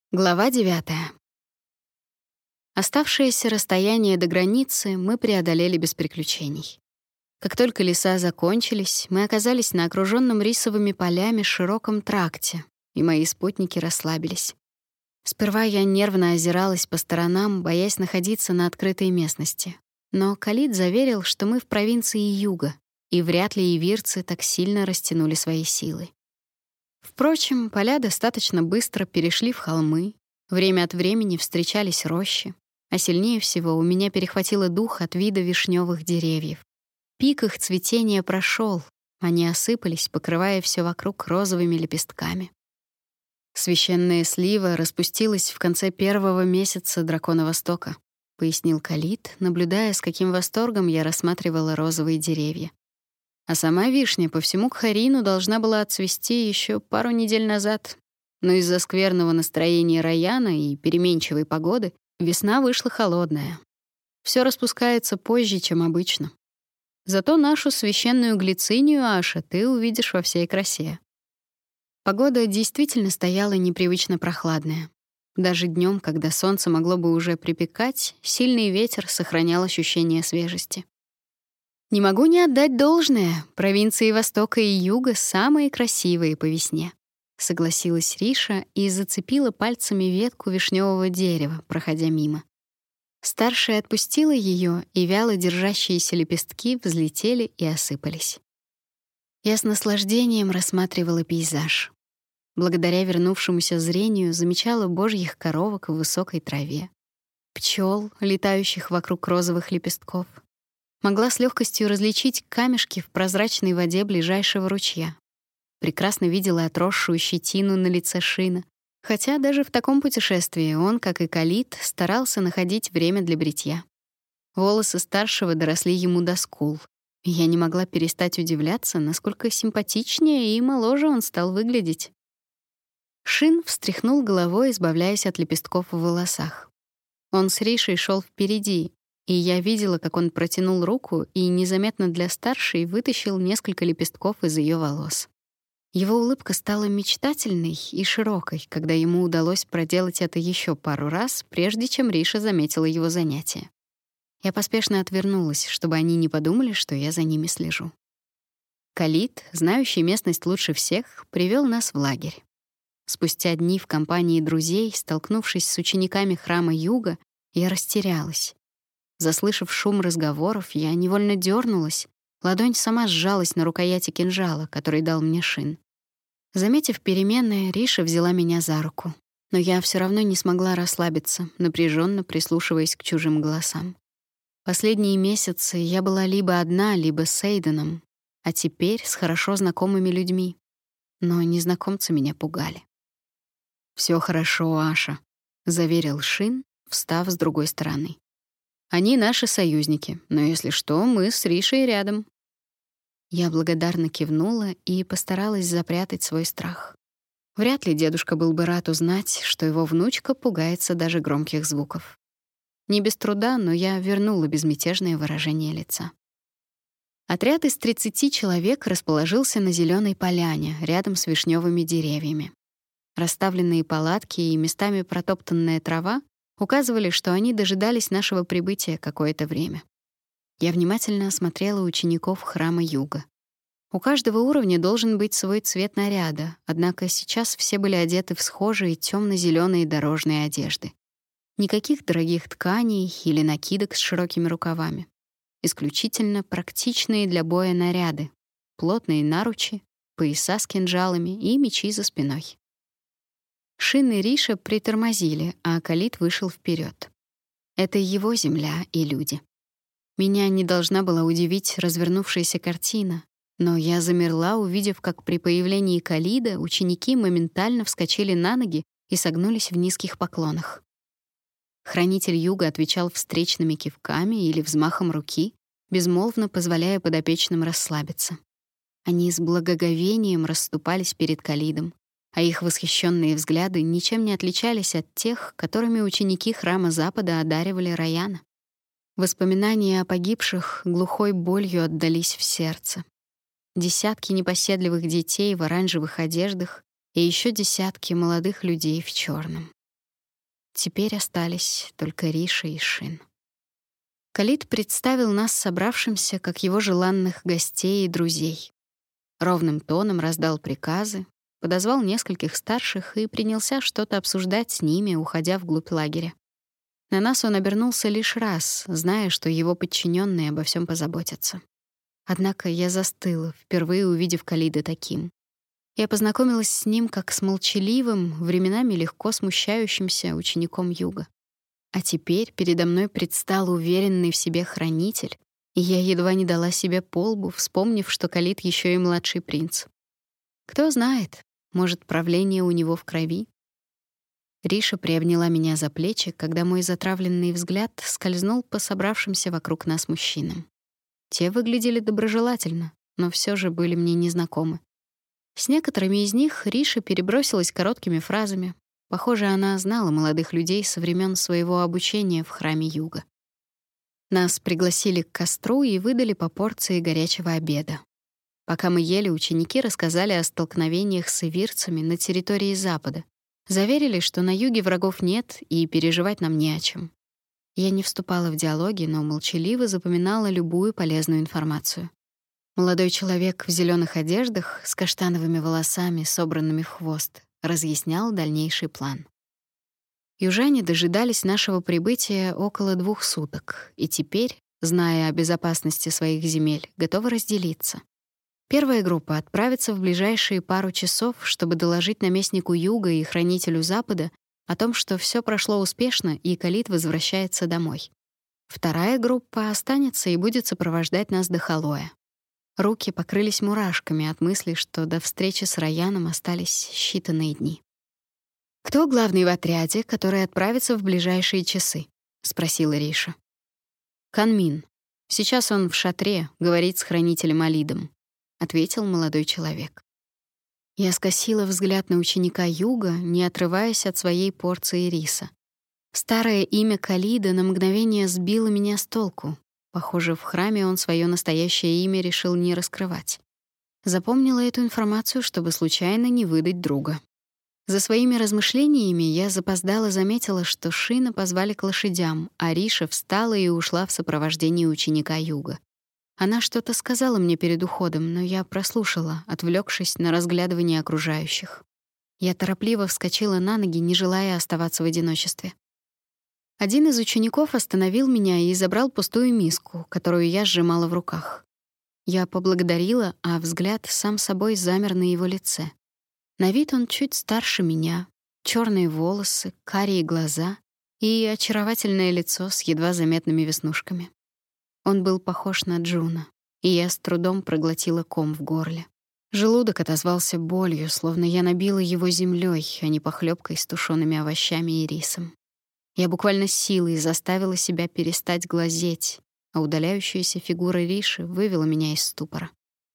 Глава 9. Оставшееся расстояние до границы мы преодолели без приключений. Как только леса закончились, мы оказались на окружённом рисовыми полями широком тракте, и мои спутники расслабились. Сперва я нервно озиралась по сторонам, боясь находиться на открытой местности. Но Калид заверил, что мы в провинции Юга, и вряд ли ивирцы так сильно растянули свои силы. Впрочем, поля достаточно быстро перешли в холмы, время от времени встречались рощи, а сильнее всего у меня перехватило дух от вида вишневых деревьев. Пик их цветения прошел, они осыпались, покрывая все вокруг розовыми лепестками. «Священная слива распустилась в конце первого месяца Дракона Востока», — пояснил Калид, наблюдая, с каким восторгом я рассматривала розовые деревья. А сама вишня по всему Кхарину должна была отцвести еще пару недель назад. Но из-за скверного настроения Раяна и переменчивой погоды весна вышла холодная. Все распускается позже, чем обычно. Зато нашу священную глицинию, Аша, ты увидишь во всей красе. Погода действительно стояла непривычно прохладная. Даже днем, когда солнце могло бы уже припекать, сильный ветер сохранял ощущение свежести. Не могу не отдать должное. Провинции Востока и Юга самые красивые по весне, согласилась Риша и зацепила пальцами ветку вишневого дерева, проходя мимо. Старшая отпустила ее, и вяло держащиеся лепестки взлетели и осыпались. Я с наслаждением рассматривала пейзаж. Благодаря вернувшемуся зрению замечала божьих коровок в высокой траве, пчел, летающих вокруг розовых лепестков. Могла с легкостью различить камешки в прозрачной воде ближайшего ручья. Прекрасно видела отросшую щетину на лице Шина, хотя даже в таком путешествии он, как и Калид, старался находить время для бритья. Волосы старшего доросли ему до скул, и я не могла перестать удивляться, насколько симпатичнее и моложе он стал выглядеть. Шин встряхнул головой, избавляясь от лепестков в волосах. Он с Ришей шел впереди, и я видела, как он протянул руку и незаметно для старшей вытащил несколько лепестков из ее волос. Его улыбка стала мечтательной и широкой, когда ему удалось проделать это еще пару раз, прежде чем Риша заметила его занятие. Я поспешно отвернулась, чтобы они не подумали, что я за ними слежу. Калид, знающий местность лучше всех, привел нас в лагерь. Спустя дни в компании друзей, столкнувшись с учениками храма Юга, я растерялась. Заслышав шум разговоров, я невольно дернулась. Ладонь сама сжалась на рукояти кинжала, который дал мне Шин. Заметив перемены, Риша взяла меня за руку. Но я все равно не смогла расслабиться, напряженно прислушиваясь к чужим голосам. Последние месяцы я была либо одна, либо с Эйденом, а теперь с хорошо знакомыми людьми. Но незнакомцы меня пугали. «Все хорошо, Аша», — заверил Шин, встав с другой стороны. «Они наши союзники, но если что, мы с Ришей рядом». Я благодарно кивнула и постаралась запрятать свой страх. Вряд ли дедушка был бы рад узнать, что его внучка пугается даже громких звуков. Не без труда, но я вернула безмятежное выражение лица. Отряд из 30 человек расположился на зеленой поляне, рядом с вишневыми деревьями. Расставленные палатки и местами протоптанная трава указывали, что они дожидались нашего прибытия какое-то время. Я внимательно осмотрела учеников храма Юга. У каждого уровня должен быть свой цвет наряда, однако сейчас все были одеты в схожие темно-зеленые дорожные одежды. Никаких дорогих тканей или накидок с широкими рукавами. Исключительно практичные для боя наряды, плотные наручи, пояса с кинжалами и мечи за спиной. Шин и Риша притормозили, а Калид вышел вперед. Это его земля и люди. Меня не должна была удивить развернувшаяся картина, но я замерла, увидев, как при появлении Калида ученики моментально вскочили на ноги и согнулись в низких поклонах. Хранитель Юга отвечал встречными кивками или взмахом руки, безмолвно позволяя подопечным расслабиться. Они с благоговением расступались перед Калидом, а их восхищенные взгляды ничем не отличались от тех, которыми ученики храма Запада одаривали Раяна. Воспоминания о погибших глухой болью отдались в сердце. Десятки непоседливых детей в оранжевых одеждах и еще десятки молодых людей в черном. Теперь остались только Риша и Шин. Калит представил нас собравшимся как его желанных гостей и друзей. Ровным тоном раздал приказы, подозвал нескольких старших и принялся что-то обсуждать с ними, уходя вглубь лагеря. На нас он обернулся лишь раз, зная, что его подчиненные обо всем позаботятся. Однако я застыла, впервые увидев Калида таким. Я познакомилась с ним как с молчаливым, временами легко смущающимся учеником Юга. А теперь передо мной предстал уверенный в себе хранитель, и я едва не дала себе по лбу, вспомнив, что Калид еще и младший принц. Кто знает, может, правление у него в крови. Риша приобняла меня за плечи, когда мой затравленный взгляд скользнул по собравшимся вокруг нас мужчинам. Те выглядели доброжелательно, но все же были мне незнакомы. С некоторыми из них Риша перебросилась короткими фразами. Похоже, она знала молодых людей со времен своего обучения в храме Юга. Нас пригласили к костру и выдали по порции горячего обеда. Пока мы ели, ученики рассказали о столкновениях с ивирцами на территории Запада. Заверили, что на юге врагов нет и переживать нам не о чем. Я не вступала в диалоги, но молчаливо запоминала любую полезную информацию. Молодой человек в зеленых одеждах с каштановыми волосами, собранными в хвост, разъяснял дальнейший план. Южане дожидались нашего прибытия около 2 суток, и теперь, зная о безопасности своих земель, готовы разделиться. Первая группа отправится в ближайшие пару часов, чтобы доложить наместнику Юга и хранителю Запада о том, что все прошло успешно и Калит возвращается домой. Вторая группа останется и будет сопровождать нас до Халоя. Руки покрылись мурашками от мысли, что до встречи с Раяном остались считанные дни. «Кто главный в отряде, который отправится в ближайшие часы?» — спросила Риша. «Канмин. Сейчас он в шатре, говорит с хранителем Алидом», — ответил молодой человек. Я скосила взгляд на ученика Юга, не отрываясь от своей порции риса. Старое имя Калида на мгновение сбило меня с толку. Похоже, в храме он свое настоящее имя решил не раскрывать. Запомнила эту информацию, чтобы случайно не выдать друга. За своими размышлениями я запоздало заметила, что Шина позвали к лошадям, а Риша встала и ушла в сопровождении ученика Юга. Она что-то сказала мне перед уходом, но я прослушала, отвлекшись на разглядывание окружающих. Я торопливо вскочила на ноги, не желая оставаться в одиночестве. Один из учеников остановил меня и забрал пустую миску, которую я сжимала в руках. Я поблагодарила, а взгляд сам собой замер на его лице. На вид он чуть старше меня, черные волосы, карие глаза и очаровательное лицо с едва заметными веснушками. Он был похож на Джуна, и я с трудом проглотила ком в горле. Желудок отозвался болью, словно я набила его землей, а не похлебкой с тушеными овощами и рисом. Я буквально силой заставила себя перестать глазеть, а удаляющаяся фигура Риши вывела меня из ступора.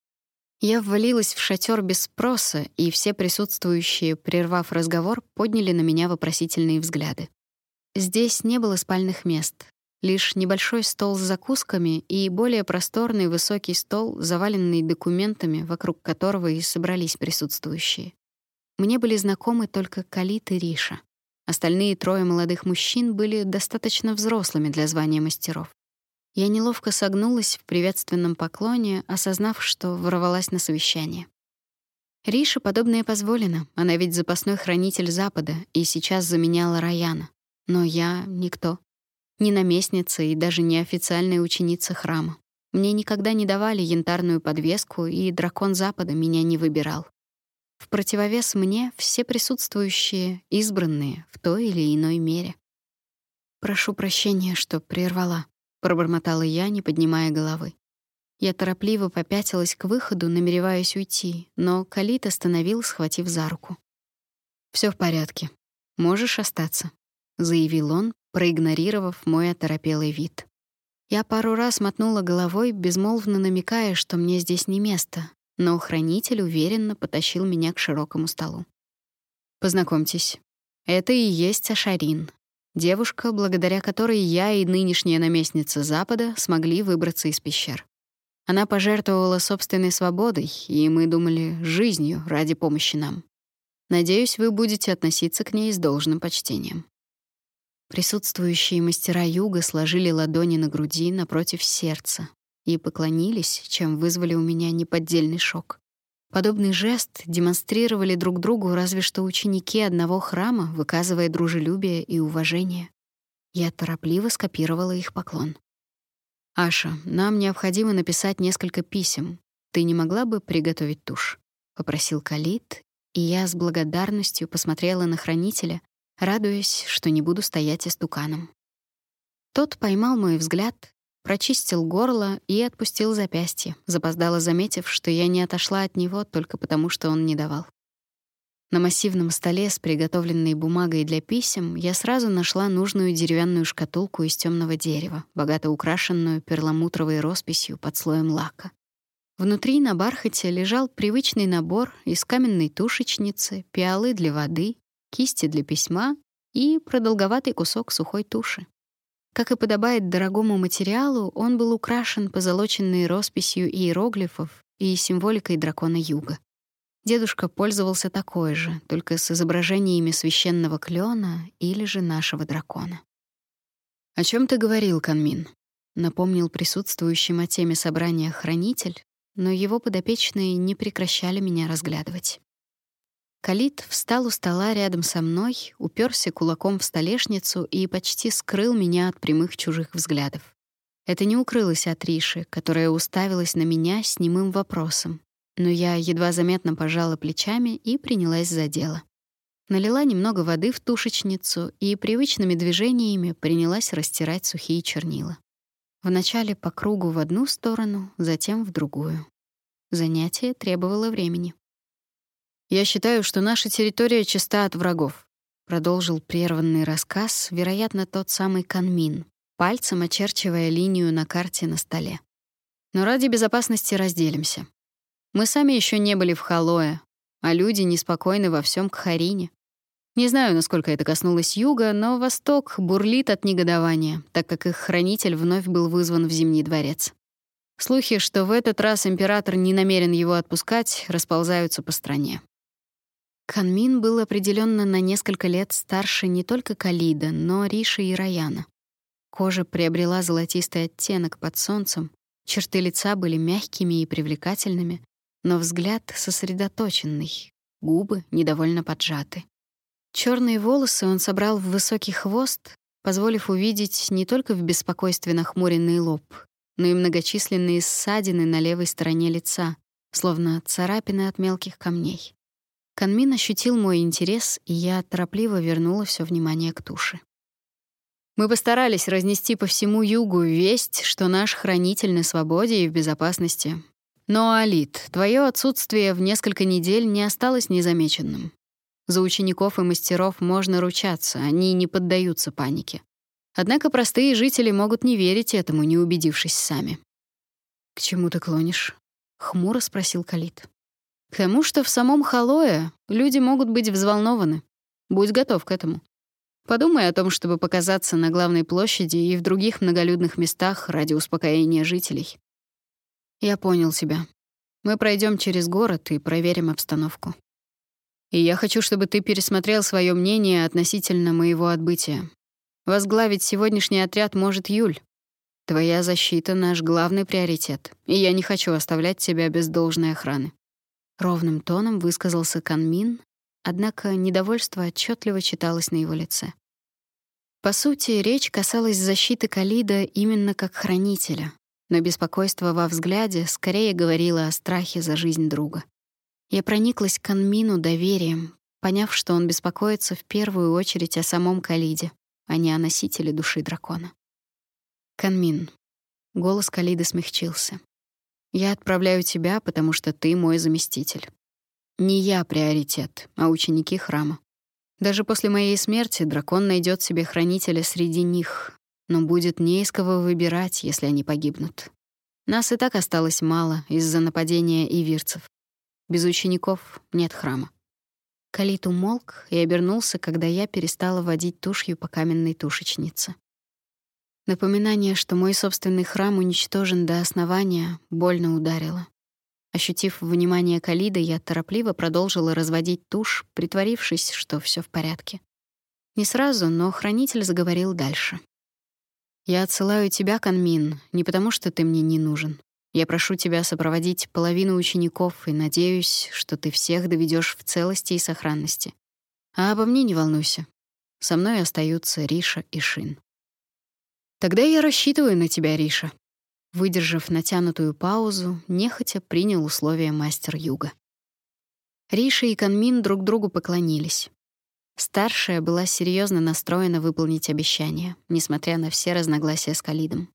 Я ввалилась в шатер без спроса, и все присутствующие, прервав разговор, подняли на меня вопросительные взгляды. Здесь не было спальных мест, лишь небольшой стол с закусками и более просторный высокий стол, заваленный документами, вокруг которого и собрались присутствующие. Мне были знакомы только Калит и Риша. Остальные 3 молодых мужчин были достаточно взрослыми для звания мастеров. Я неловко согнулась в приветственном поклоне, осознав, что ворвалась на совещание. Рише подобное позволено, она ведь запасной хранитель Запада и сейчас заменяла Раяна. Но я — никто. Ни наместница и даже не официальная ученица храма. Мне никогда не давали янтарную подвеску, и дракон Запада меня не выбирал. В противовес мне все присутствующие избранные в той или иной мере. «Прошу прощения, что прервала», — пробормотала я, не поднимая головы. Я торопливо попятилась к выходу, намереваясь уйти, но Калит остановил, схватив за руку. «Всё в порядке. Можешь остаться», — заявил он, проигнорировав мой оторопелый вид. Я пару раз мотнула головой, безмолвно намекая, что мне здесь не место, но хранитель уверенно потащил меня к широкому столу. «Познакомьтесь, это и есть Ашарин, девушка, благодаря которой я и нынешняя наместница Запада смогли выбраться из пещер. Она пожертвовала собственной свободой, и мы думали, жизнью ради помощи нам. Надеюсь, вы будете относиться к ней с должным почтением». Присутствующие мастера юга сложили ладони на груди напротив сердца и поклонились, чем вызвали у меня неподдельный шок. Подобный жест демонстрировали друг другу разве что ученики одного храма, выказывая дружелюбие и уважение. Я торопливо скопировала их поклон. «Аша, нам необходимо написать несколько писем. Ты не могла бы приготовить тушь?» — попросил Калид, и я с благодарностью посмотрела на хранителя, радуясь, что не буду стоять истуканом. Тот поймал мой взгляд, прочистил горло и отпустил запястье, запоздало заметив, что я не отошла от него только потому, что он не давал. На массивном столе с приготовленной бумагой для писем я сразу нашла нужную деревянную шкатулку из темного дерева, богато украшенную перламутровой росписью под слоем лака. Внутри на бархате лежал привычный набор из каменной тушечницы, пиалы для воды, кисти для письма и продолговатый кусок сухой туши. Как и подобает дорогому материалу, он был украшен позолоченной росписью иероглифов и символикой дракона Юга. Дедушка пользовался такой же, только с изображениями священного клена или же нашего дракона. «О чем ты говорил, Канмин?» — напомнил присутствующим о теме собрания хранитель, но его подопечные не прекращали меня разглядывать. Калид встал у стола рядом со мной, уперся кулаком в столешницу и почти скрыл меня от прямых чужих взглядов. Это не укрылось от Риши, которая уставилась на меня с немым вопросом, но я едва заметно пожала плечами и принялась за дело. Налила немного воды в тушечницу и привычными движениями принялась растирать сухие чернила. Вначале по кругу в одну сторону, затем в другую. Занятие требовало времени. «Я считаю, что наша территория чиста от врагов», — продолжил прерванный рассказ, вероятно, тот самый Канмин, пальцем очерчивая линию на карте на столе. «Но ради безопасности разделимся. Мы сами еще не были в Халое, а люди неспокойны во всем Кхарине. Не знаю, насколько это коснулось юга, но Восток бурлит от негодования, так как их хранитель вновь был вызван в Зимний дворец. Слухи, что в этот раз император не намерен его отпускать, расползаются по стране». Канмин был определенно на несколько лет старше не только Калида, но Риши и Раяна. Кожа приобрела золотистый оттенок под солнцем, черты лица были мягкими и привлекательными, но взгляд сосредоточенный, губы недовольно поджаты. Черные волосы он собрал в высокий хвост, позволив увидеть не только в беспокойстве нахмуренный лоб, но и многочисленные ссадины на левой стороне лица, словно царапины от мелких камней. Канмин ощутил мой интерес, и я торопливо вернула все внимание к туше. «Мы постарались разнести по всему югу весть, что наш хранитель на свободе и в безопасности. Но, Алит, твое отсутствие в несколько недель не осталось незамеченным. За учеников и мастеров можно ручаться, они не поддаются панике. Однако простые жители могут не верить этому, не убедившись сами». «К чему ты клонишь?» — хмуро спросил Калид. «К тому, что в самом Халое люди могут быть взволнованы. Будь готов к этому. Подумай о том, чтобы показаться на главной площади и в других многолюдных местах ради успокоения жителей». «Я понял тебя. Мы пройдем через город и проверим обстановку. И я хочу, чтобы ты пересмотрел свое мнение относительно моего отбытия. Возглавить сегодняшний отряд может Юль. Твоя защита — наш главный приоритет, и я не хочу оставлять тебя без должной охраны». Ровным тоном высказался Канмин, однако недовольство отчетливо читалось на его лице. По сути, речь касалась защиты Калида именно как хранителя, но беспокойство во взгляде скорее говорило о страхе за жизнь друга. Я прониклась к Канмину доверием, поняв, что он беспокоится в первую очередь о самом Калиде, а не о носителе души дракона. «Канмин», — голос Калида смягчился, — «я отправляю тебя, потому что ты мой заместитель. Не я приоритет, а ученики храма. Даже после моей смерти дракон найдет себе хранителя среди них, но будет не из кого выбирать, если они погибнут. Нас и так осталось мало из-за нападения ивирцев. Без учеников нет храма». Калид умолк и обернулся, когда я перестала водить тушью по каменной тушечнице. Напоминание, что мой собственный храм уничтожен до основания, больно ударило. Ощутив внимание Калида, я торопливо продолжила разводить тушь, притворившись, что все в порядке. Не сразу, но хранитель заговорил дальше. «Я отсылаю тебя, Канмин, не потому что ты мне не нужен. Я прошу тебя сопроводить половину учеников и надеюсь, что ты всех доведешь в целости и сохранности. А обо мне не волнуйся. Со мной остаются Риша и Шин». «Тогда я рассчитываю на тебя, Риша». Выдержав натянутую паузу, нехотя принял условия мастер Юга. Риша и Канмин друг другу поклонились. Старшая была серьезно настроена выполнить обещание, несмотря на все разногласия с Калидом.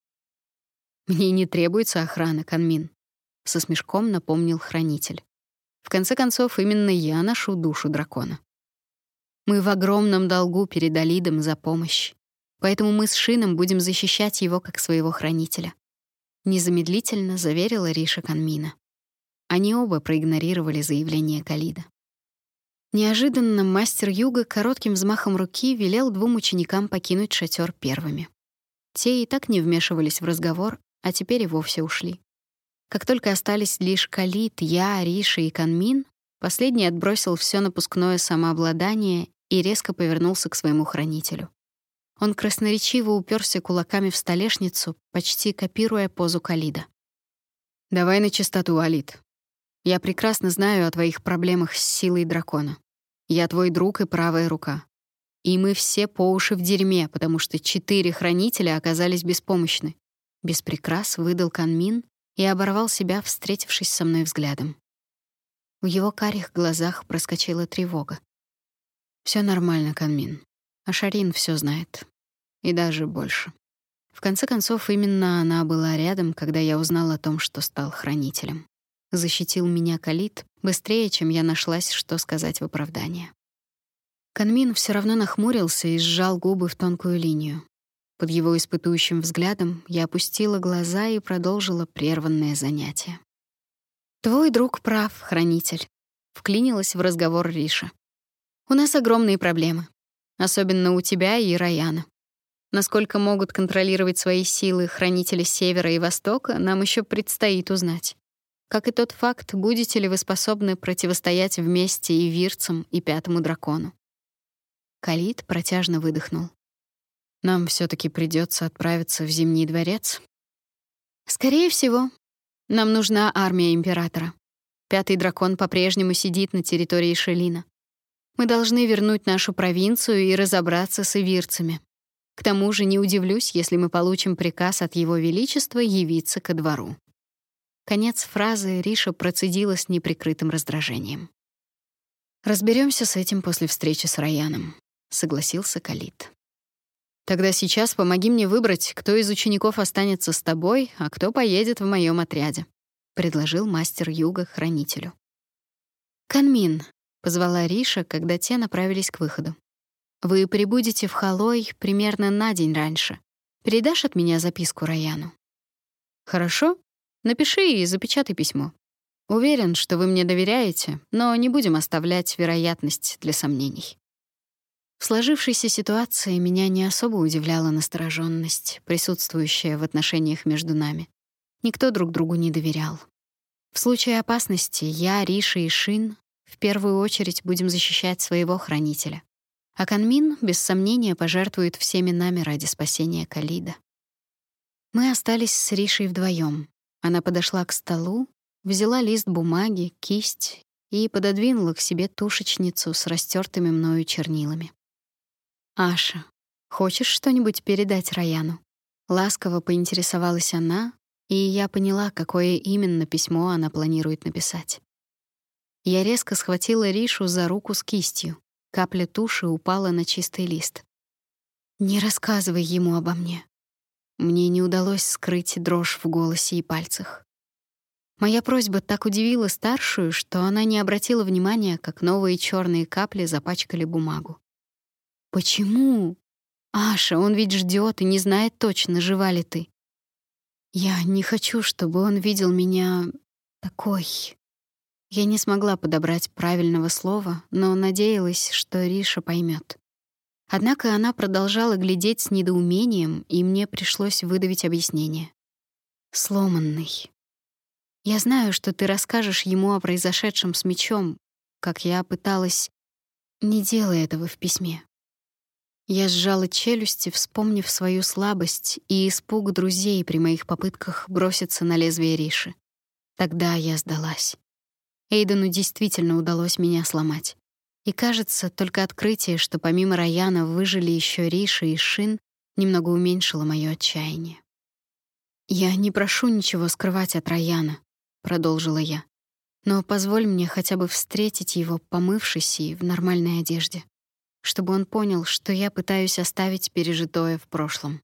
«Мне не требуется охрана, Канмин», — со смешком напомнил хранитель. «В конце концов, именно я ношу душу дракона. Мы в огромном долгу перед Алидом за помощь, поэтому мы с Шином будем защищать его как своего хранителя», — незамедлительно заверила Риша Канмина. Они оба проигнорировали заявление Калида. Неожиданно мастер Юга коротким взмахом руки велел двум ученикам покинуть шатер первыми. Те и так не вмешивались в разговор, а теперь и вовсе ушли. Как только остались лишь Калид, я, Риша и Канмин, последний отбросил все напускное самообладание и резко повернулся к своему хранителю. Он красноречиво уперся кулаками в столешницу, почти копируя позу Калида. «Давай на чистоту, Алид. Я прекрасно знаю о твоих проблемах с силой дракона. Я твой друг и правая рука. И мы все по уши в дерьме, потому что 4 хранителя оказались беспомощны». Без прикрас выдал Канмин и оборвал себя, встретившись со мной взглядом. В его карих глазах проскочила тревога. «Всё нормально, Канмин. Ашарин всё знает. И даже больше. В конце концов, именно она была рядом, когда я узнал о том, что стал хранителем. Защитил меня Калид быстрее, чем я нашлась, что сказать в оправдание». Канмин всё равно нахмурился и сжал губы в тонкую линию. Под его испытующим взглядом я опустила глаза и продолжила прерванное занятие. «Твой друг прав, хранитель», — вклинилась в разговор Риша. «У нас огромные проблемы, особенно у тебя и Раяна. Насколько могут контролировать свои силы хранители Севера и Востока, нам еще предстоит узнать. Как и тот факт, будете ли вы способны противостоять вместе и вирцам, и пятому дракону». Калид протяжно выдохнул. «Нам все-таки придется отправиться в Зимний дворец?» «Скорее всего. Нам нужна армия императора. Пятый дракон по-прежнему сидит на территории Шелина. Мы должны вернуть нашу провинцию и разобраться с ивирцами. К тому же не удивлюсь, если мы получим приказ от Его Величества явиться ко двору». Конец фразы Риша процедила с неприкрытым раздражением. «Разберемся с этим после встречи с Раяном», — согласился Калид. «Тогда сейчас помоги мне выбрать, кто из учеников останется с тобой, а кто поедет в моем отряде», — предложил мастер Юга хранителю. «Канмин», — позвала Риша, когда те направились к выходу. «Вы прибудете в Халой примерно на день раньше. Передашь от меня записку Раяну?» «Хорошо. Напиши и запечатай письмо. Уверен, что вы мне доверяете, но не будем оставлять вероятность для сомнений». В сложившейся ситуации меня не особо удивляла настороженность, присутствующая в отношениях между нами. Никто друг другу не доверял. В случае опасности я, Риша и Шин в первую очередь будем защищать своего хранителя. А Канмин, без сомнения, пожертвует всеми нами ради спасения Калида. Мы остались с Ришей вдвоем. Она подошла к столу, взяла лист бумаги, кисть и пододвинула к себе тушечницу с растертыми мною чернилами. «Аша, хочешь что-нибудь передать Раяну?» Ласково поинтересовалась она, и я поняла, какое именно письмо она планирует написать. Я резко схватила Ришу за руку с кистью. Капля туши упала на чистый лист. «Не рассказывай ему обо мне». Мне не удалось скрыть дрожь в голосе и пальцах. Моя просьба так удивила старшую, что она не обратила внимания, как новые черные капли запачкали бумагу. «Почему? Аша, он ведь ждет и не знает точно, жива ли ты. Я не хочу, чтобы он видел меня такой». Я не смогла подобрать правильного слова, но надеялась, что Риша поймет. Однако она продолжала глядеть с недоумением, и мне пришлось выдавить объяснение. «Сломанный. Я знаю, что ты расскажешь ему о произошедшем с мечом, как я пыталась. Не делай этого в письме. Я сжала челюсти, вспомнив свою слабость и испуг друзей при моих попытках броситься на лезвие Риши. Тогда я сдалась. Эйдену действительно удалось меня сломать. И кажется, только открытие, что помимо Раяна выжили еще Риша и Шин, немного уменьшило моё отчаяние. «Я не прошу ничего скрывать от Раяна», — продолжила я. «Но позволь мне хотя бы встретить его, помывшись и в нормальной одежде, чтобы он понял, что я пытаюсь оставить пережитое в прошлом.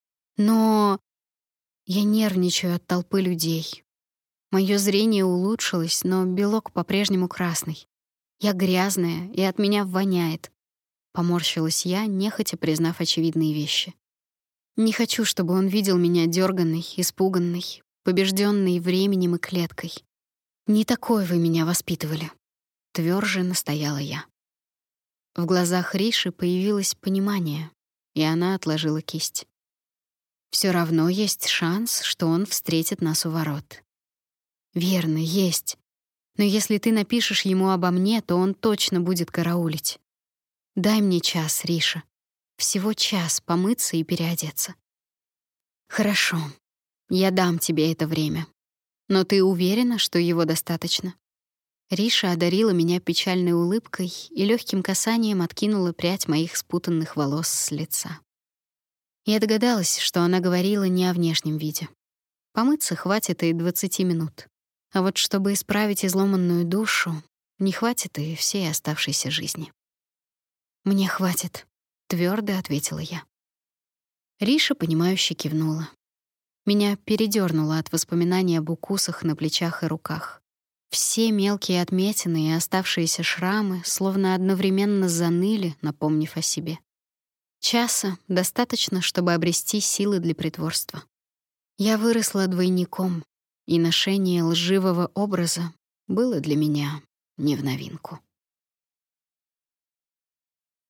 Но я нервничаю от толпы людей. Моё зрение улучшилось, но белок по-прежнему красный. Я грязная, и от меня воняет». Поморщилась я, нехотя признав очевидные вещи. Не хочу, чтобы он видел меня дёрганной, испуганной, побеждённой временем и клеткой. Не такой вы меня воспитывали, твёрже настояла я. В глазах Риши появилось понимание, и она отложила кисть. Всё равно есть шанс, что он встретит нас у ворот. Верно, есть. Но если ты напишешь ему обо мне, то он точно будет караулить. Дай мне час, Риша. Всего час помыться и переодеться. Хорошо. Я дам тебе это время. Но ты уверена, что его достаточно? Риша одарила меня печальной улыбкой и легким касанием откинула прядь моих спутанных волос с лица. Я догадалась, что она говорила не о внешнем виде. Помыться хватит и 20 минут. А вот чтобы исправить изломанную душу, не хватит и всей оставшейся жизни. «Мне хватит», — твёрдо ответила я. Риша, понимающе кивнула. Меня передёрнуло от воспоминаний об укусах на плечах и руках. Все мелкие отметины и оставшиеся шрамы словно одновременно заныли, напомнив о себе. Часа достаточно, чтобы обрести силы для притворства. Я выросла двойником, и ношение лживого образа было для меня не в новинку.